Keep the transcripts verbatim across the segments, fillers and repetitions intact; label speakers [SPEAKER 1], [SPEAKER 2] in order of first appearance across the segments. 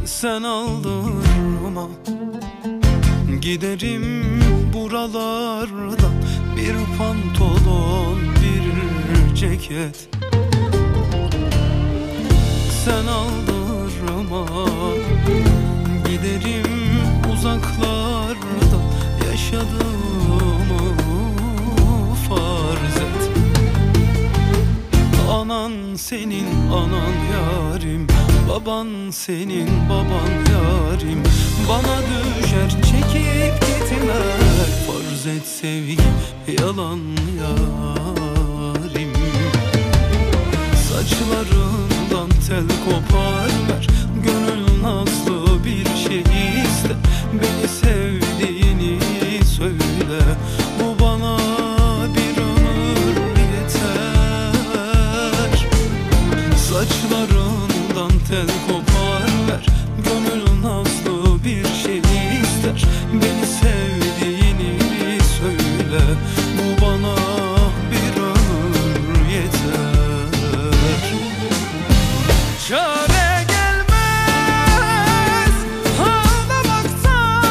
[SPEAKER 1] Sen aldırma, giderim buralardan. Bir pantolon, bir ceket. Sen aldırma, giderim uzaklardan. Yaşadığımı farz et. Anan senin anan yarim, baban senin baban yarim. Bana düşer çekip gitmek, farz et sevgi yalan yarim. Saçlarından tel kopar ver, gönül nazlı bir şey iste. Beni sevdiğini söyle, bu bana bir ömür yeter. Saçlarından tel kopar ver, gönül nazlı bir şey ister. Beni sevdiğini söyle, bu bana bir ömür yeter. Çare gelmez ağlamaktan,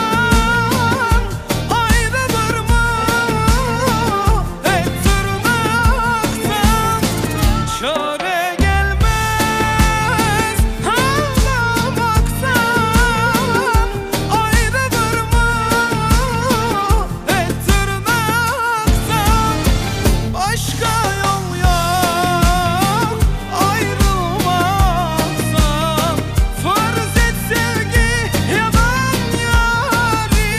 [SPEAKER 1] ayrılır mı hep durmaktan? Çare gelmez ağlamaktan, ayrılır mı hep durmaktan? Başka yol yok ayrılmaktan. Farz et sevgi yalan yarim.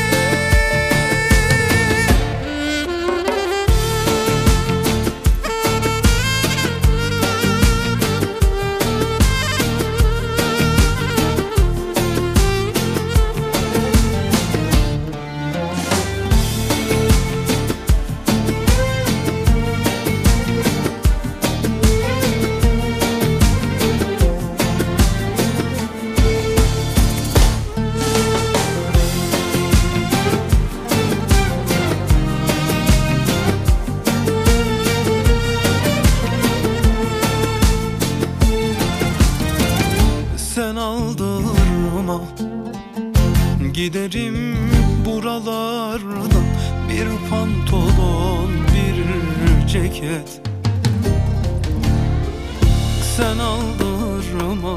[SPEAKER 1] Sen aldırma, giderim buralardan. Bir pantolon, bir ceket. Sen aldırma,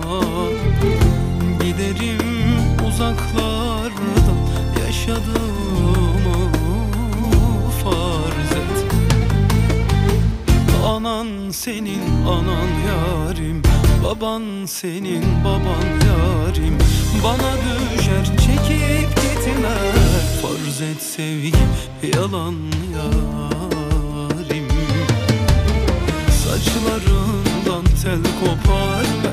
[SPEAKER 1] giderim uzaklardan. Yaşadığımı farz et. Anan senin anan yarim, baban senin baban yarim. Bana düşer çekip gitmek, farz et sevgi yalan yarim. Saçlarından tel kopar